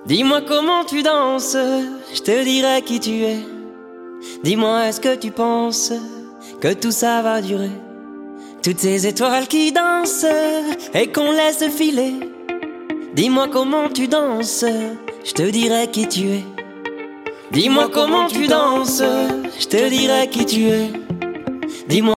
Dis-moi comment tu danses, je te dirai qui tu es. Dis-moi, est-ce que tu penses que tout ça va durer? Toutes ces étoiles qui dansent et qu'on laisse filer. Dis-moi comment tu danses, je te dirai qui tu es. Dis-moi comment tu danses, je te dirai qui tu es. Dis-moi